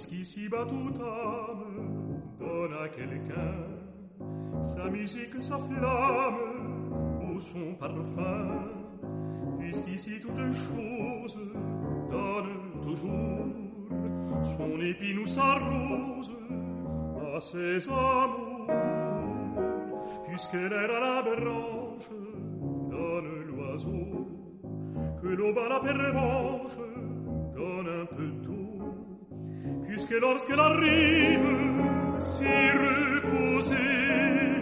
puisqu'ici-bas toute âme donne à quelqu'un sa musique, sa flamme, ou son parfum, puisqu'ici toute chose donne toujours son épine ou sa rose à ses amours, puisque l'air à la branche donne l'oiseau, que l'aube à la pervenche donne un peu d'eau, puisque lorsqu'elle arrive si reposée